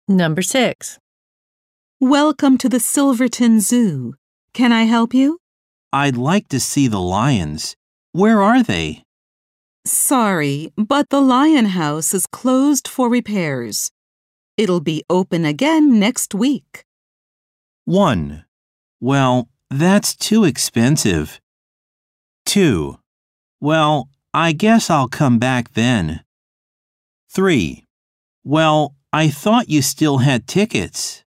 Number 6. Welcome to the Silverton Zoo. Can I help you? I'd like to see the lions. Where are they? Sorry, but the Lion House is closed for repairs. It'll be open again next week. 1. Well, that's too expensive. 2. Well, I guess I'll come back then. 3. Well, I thought you still had tickets.